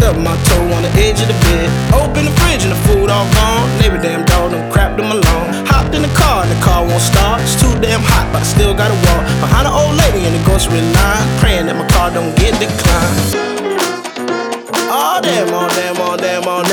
Stub my toe on the edge of the bed. Open the fridge and the food all gone. Neighbor damn dog done crapped them alone. Hopped in the car and the car won't start. It's too damn hot, but I still gotta walk behind an old lady in the grocery line, praying that my car don't get declined. Oh damn, oh damn, oh damn, oh